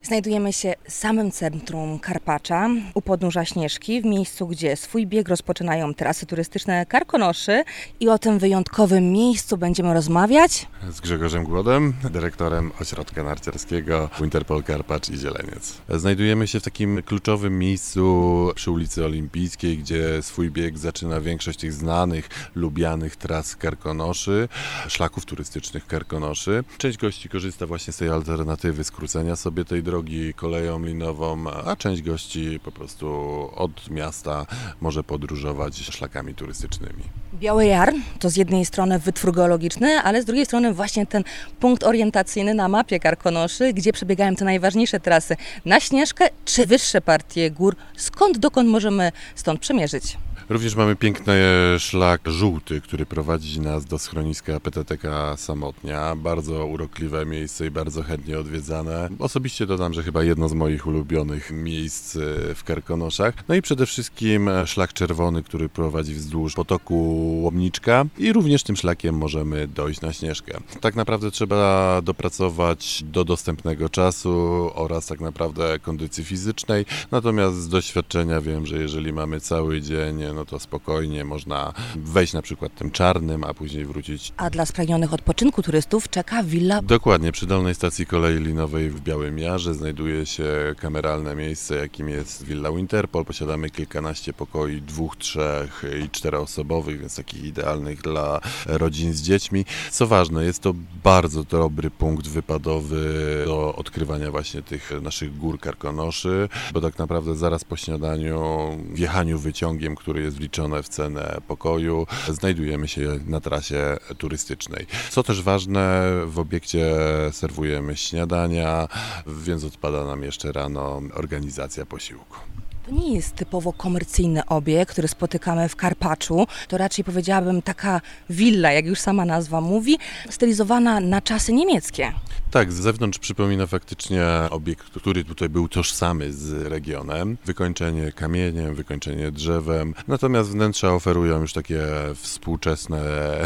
Znajdujemy się w samym centrum Karpacza, u podnóża Śnieżki, w miejscu, gdzie swój bieg rozpoczynają trasy turystyczne Karkonoszy i o tym wyjątkowym miejscu będziemy rozmawiać z Grzegorzem Głodem, dyrektorem ośrodka narciarskiego Winterpol Karpacz i Zieleniec. Znajdujemy się w takim kluczowym miejscu przy ulicy Olimpijskiej, gdzie swój bieg zaczyna większość tych znanych, lubianych tras Karkonoszy, szlaków turystycznych Karkonoszy. Część gości korzysta właśnie z tej alternatywy skrócenia sobie tej drogi koleją linową, a część gości po prostu od miasta może podróżować szlakami turystycznymi. Biały Jar to z jednej strony wytwór geologiczny, ale z drugiej strony właśnie ten punkt orientacyjny na mapie Karkonoszy, gdzie przebiegają te najważniejsze trasy na Śnieżkę czy wyższe partie gór. Skąd dokąd możemy stąd przemierzyć? Również mamy piękny szlak żółty, który prowadzi nas do schroniska PTTK Samotnia. Bardzo urokliwe miejsce i bardzo chętnie odwiedzane. Osobiście dodam, że chyba jedno z moich ulubionych miejsc w Karkonoszach. No i przede wszystkim szlak czerwony, który prowadzi wzdłuż potoku Łomniczka i również tym szlakiem możemy dojść na Śnieżkę. Tak naprawdę trzeba dopracować do dostępnego czasu oraz tak naprawdę kondycji fizycznej. Natomiast z doświadczenia wiem, że jeżeli mamy cały dzień, no to spokojnie można wejść na przykład tym czarnym, a później wrócić. A dla spragnionych odpoczynku turystów czeka willa? Dokładnie, przy dolnej stacji kolei linowej w Białym Jarze znajduje się kameralne miejsce, jakim jest Villa Winterpol. Posiadamy kilkanaście pokoi, 2, 3 i 4-osobowych, więc takich idealnych dla rodzin z dziećmi. Co ważne, jest to bardzo dobry punkt wypadowy do odkrywania właśnie tych naszych gór Karkonoszy, bo tak naprawdę zaraz po śniadaniu, w jechaniu wyciągiem, który jest wliczone w cenę pokoju, znajdujemy się na trasie turystycznej. Co też ważne, w obiekcie serwujemy śniadania, więc odpada nam jeszcze rano organizacja posiłku. To nie jest typowo komercyjny obiekt, który spotykamy w Karpaczu. To raczej powiedziałabym taka willa, jak już sama nazwa mówi, stylizowana na czasy niemieckie. Tak, z zewnątrz przypomina faktycznie obiekt, który tutaj był tożsamy z regionem. Wykończenie kamieniem, wykończenie drzewem. Natomiast wnętrza oferują już takie współczesne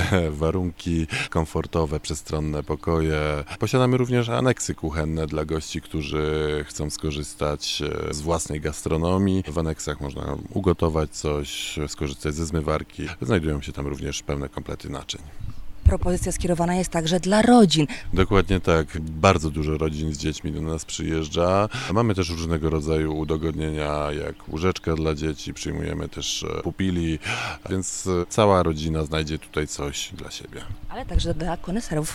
warunki, komfortowe, przestronne pokoje. Posiadamy również aneksy kuchenne dla gości, którzy chcą skorzystać z własnej gastronomii. W aneksach można ugotować coś, skorzystać ze zmywarki. Znajdują się tam również pełne komplety naczyń. Propozycja skierowana jest także dla rodzin. Dokładnie tak. Bardzo dużo rodzin z dziećmi do nas przyjeżdża. Mamy też różnego rodzaju udogodnienia, jak łóżeczka dla dzieci, przyjmujemy też pupili, więc cała rodzina znajdzie tutaj coś dla siebie. Ale także dla koneserów.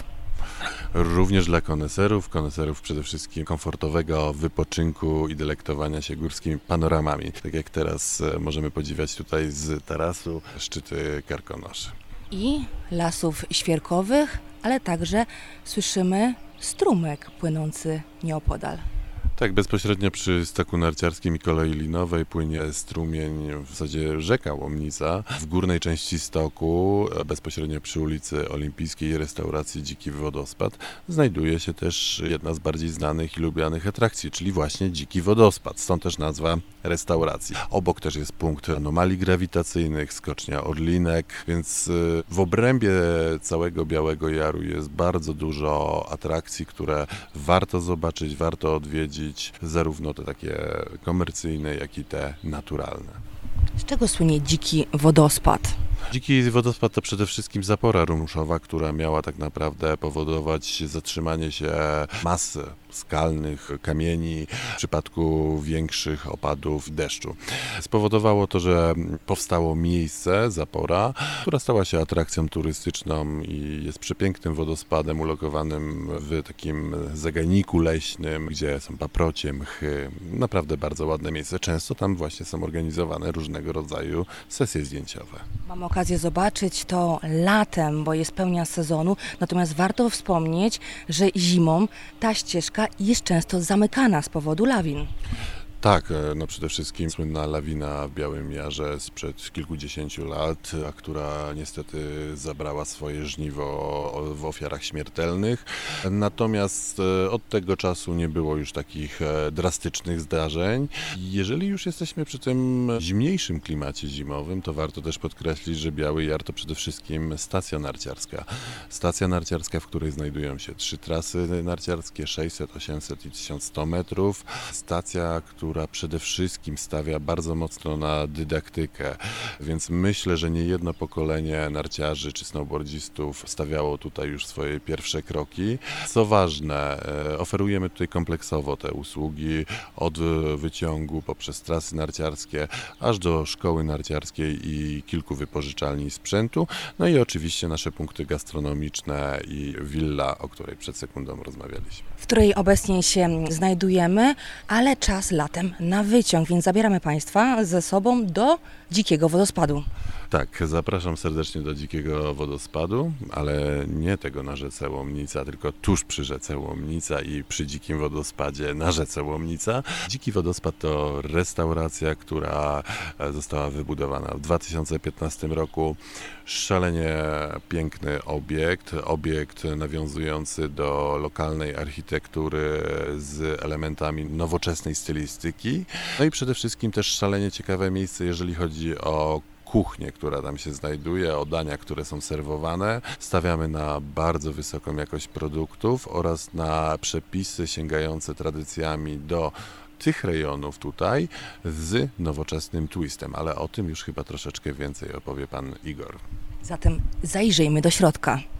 Również dla koneserów przede wszystkim komfortowego wypoczynku i delektowania się górskimi panoramami. Tak jak teraz możemy podziwiać tutaj z tarasu szczyty Karkonoszy. I lasów świerkowych, ale także słyszymy strumyk płynący nieopodal. Tak, bezpośrednio przy stoku narciarskim i kolei linowej płynie strumień, w zasadzie rzeka Łomnica. W górnej części stoku, bezpośrednio przy ulicy Olimpijskiej i restauracji Dziki Wodospad, znajduje się też jedna z bardziej znanych i lubianych atrakcji, czyli właśnie Dziki Wodospad, stąd też nazwa restauracji. Obok też jest punkt anomalii grawitacyjnych, skocznia Orlinek, więc w obrębie całego Białego Jaru jest bardzo dużo atrakcji, które warto zobaczyć, warto odwiedzić, zarówno te takie komercyjne, jak i te naturalne. Z czego słynie Dziki Wodospad? Dziki Wodospad to przede wszystkim zapora rumuszowa, która miała tak naprawdę powodować zatrzymanie się masy skalnych kamieni w przypadku większych opadów deszczu. Spowodowało to, że powstało miejsce, zapora, która stała się atrakcją turystyczną i jest przepięknym wodospadem ulokowanym w takim zagajniku leśnym, gdzie są paprocie, mchy. Naprawdę bardzo ładne miejsce. Często tam właśnie są organizowane różnego rodzaju sesje zdjęciowe. Mam okazję zobaczyć to latem, bo jest pełnia sezonu, natomiast warto wspomnieć, że zimą ta ścieżka jest często zamykana z powodu lawin. Tak, no przede wszystkim słynna lawina w Białym Jarze sprzed kilkudziesięciu lat, a która niestety zabrała swoje żniwo w ofiarach śmiertelnych. Natomiast od tego czasu nie było już takich drastycznych zdarzeń. Jeżeli już jesteśmy przy tym zimniejszym klimacie zimowym, to warto też podkreślić, że Biały Jar to przede wszystkim stacja narciarska. Stacja narciarska, w której znajdują się 3 trasy narciarskie, 600, 800 i 1100 metrów. Stacja, która przede wszystkim stawia bardzo mocno na dydaktykę, więc myślę, że nie jedno pokolenie narciarzy czy snowboardzistów stawiało tutaj już swoje pierwsze kroki. Co ważne, oferujemy tutaj kompleksowo te usługi od wyciągu poprzez trasy narciarskie, aż do szkoły narciarskiej i kilku wypożyczalni sprzętu, no i oczywiście nasze punkty gastronomiczne i willa, o której przed sekundą rozmawialiśmy. W której obecnie się znajdujemy, ale czas latem na wyciąg, więc zabieramy Państwa ze sobą do Dzikiego Wodospadu. Tak, zapraszam serdecznie do Dzikiego Wodospadu, ale nie tego na rzece Łomnica, tylko tuż przy rzece Łomnica i przy Dzikim Wodospadzie na rzece Łomnica. Dziki Wodospad to restauracja, która została wybudowana w 2015 roku. Szalenie piękny obiekt nawiązujący do lokalnej architektury z elementami nowoczesnej stylistyki. No i przede wszystkim też szalenie ciekawe miejsce, jeżeli chodzi o kuchnię, która tam się znajduje, o dania, które są serwowane. Stawiamy na bardzo wysoką jakość produktów oraz na przepisy sięgające tradycjami do tych rejonów tutaj z nowoczesnym twistem, ale o tym już chyba troszeczkę więcej opowie pan Igor. Zatem zajrzyjmy do środka.